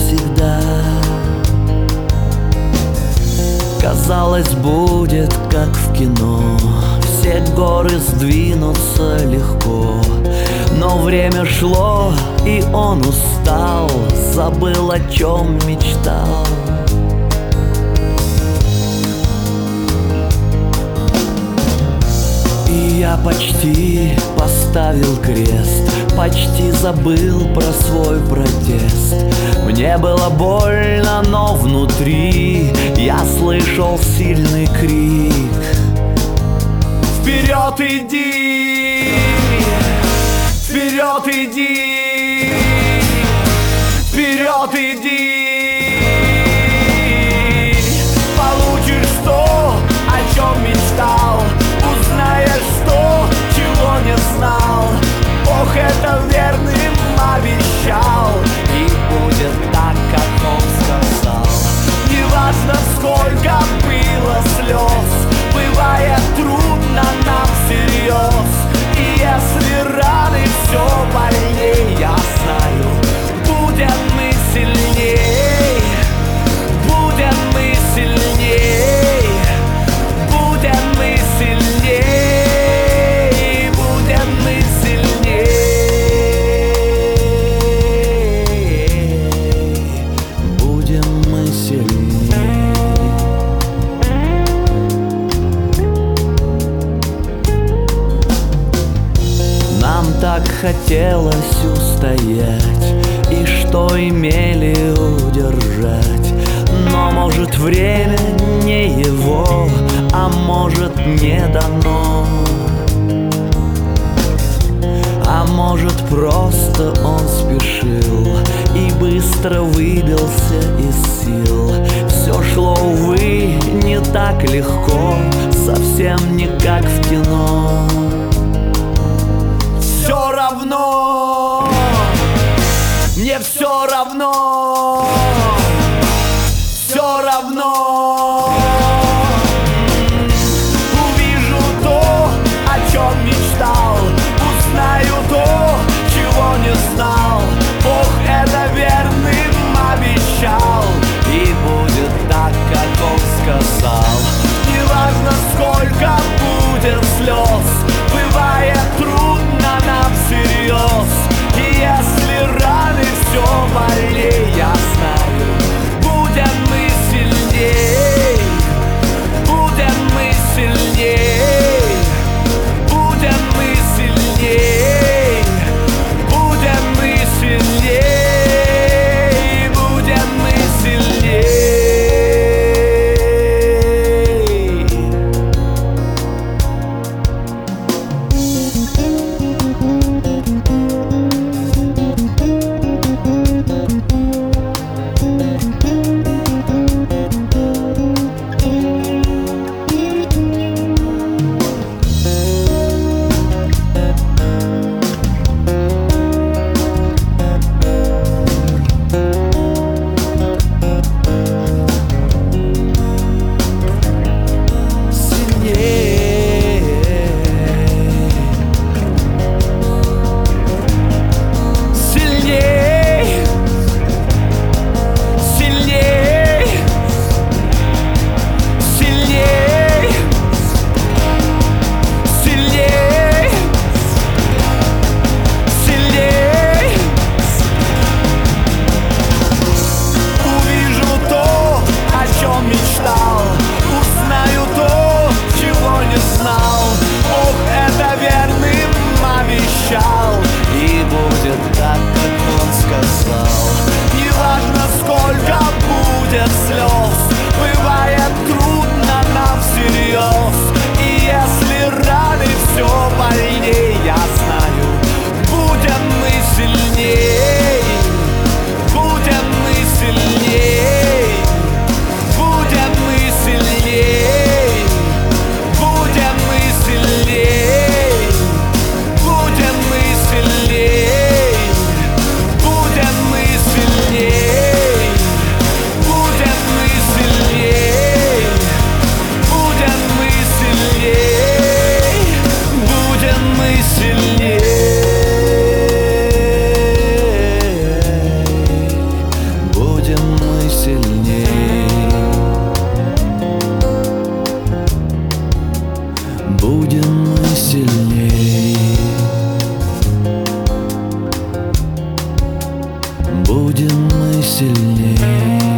всегда. Казалось, будет как в кино, все горы сдвинутся легко. Но время шло, и он устал, забыл, о чем мечтал. И я почти поставил крест, почти забыл про свой протест. Мне было больно, но внутри я слышал сильный крик: вперед иди! Вперед иди! Вперед иди! Получишь то, о чем мечтал, узнаешь то, чего не знал. Бог это верным обещал, и будет так, как он сказал. Неважно, сколько было слез, бывает трудно нам всерьез. И если раны все больней, я знаю, будем мы сильней, будем мы сильней, будем мы сильней, будем мы сильней, будем мы сильней. Нам так хотелось устоять, и что имели удержать. Но может время не его, а может не дано. А может просто он спешил и быстро выбился из сил. Все шло, увы, не так легко, совсем не как в кино. Все равно, мне все равно, все равно. Увижу то, о чем мечтал, узнаю то, чего не знал. Бог это верным обещал, и будет так, как он сказал. Неважно, сколько будет слез, бывает трудно нам всерьез. И если раны все больнее, я будем мы сильней.